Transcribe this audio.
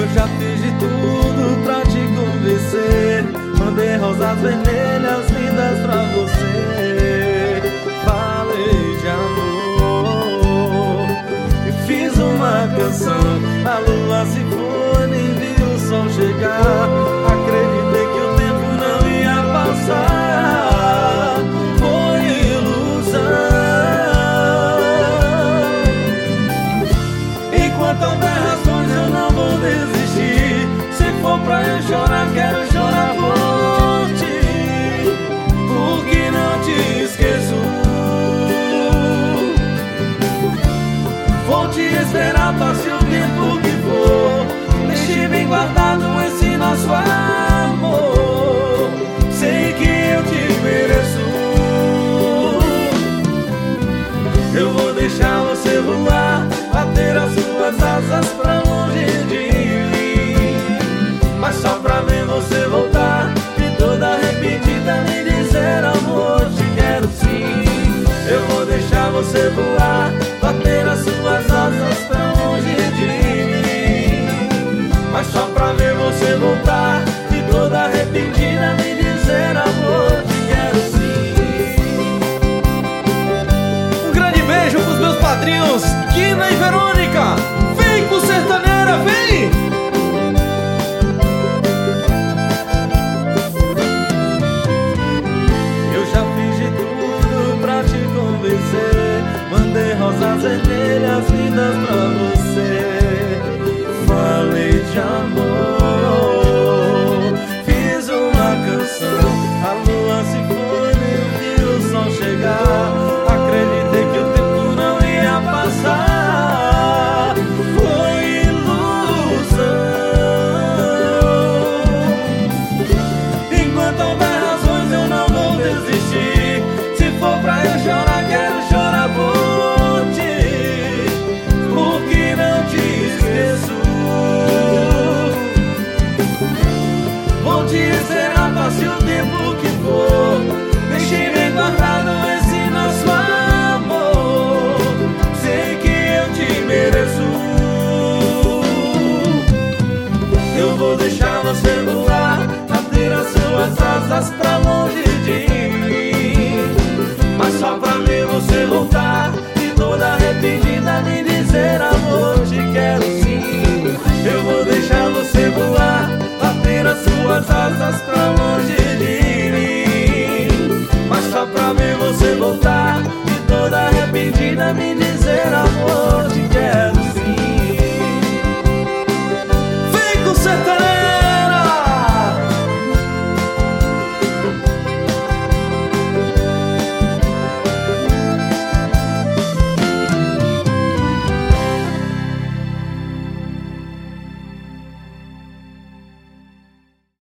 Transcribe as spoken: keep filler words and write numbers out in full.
já fiz de tudo pra te convencer. Mandei rosas vermelhas lindas pra você. Falei de amor e fiz uma canção. A lua se foi, nem vi o sol chegar. Acreditei que o tempo não ia passar. Foi ilusão. Enquanto houver razões eu não vou desistir. Se for pra eu chorar, quero chorar por ti, porque não te esqueço. Vou te esperar, passe o tempo que for. Deixe bem guardado esse nosso amor. Sei que eu te mereço. Eu vou deixar você voar, bater as suas asas pra longe de mim, mas só pra ver você voltar e toda arrependida me dizer: amor, te quero sim. Eu vou deixar você voar, bater as suas asas pra longe de mim, mas só pra ver você voltar e toda arrependida me dizer: amor, te quero sim. Um grande beijo pros meus padrinhos Kina e Verônica. Vem com sertaneira, vem! Eu já fiz de tudo pra te convencer. Mandei rosas vermelhas lindas pra você. Falei de amor, fiz uma canção. A lua se foi, nem vi o sol chegar. Acreditei que o tempo não ia passar. Foi ilusão. Enquanto houver razões eu não vou desistir. Se for pra eu chorar, quero chorar por ti, porque não te esqueço. Vou te esperar, passe o tempo que for. Deixe bem guardado esse nosso amor. Sei que eu te mereço. Eu vou deixar você voar, bater as suas asas pra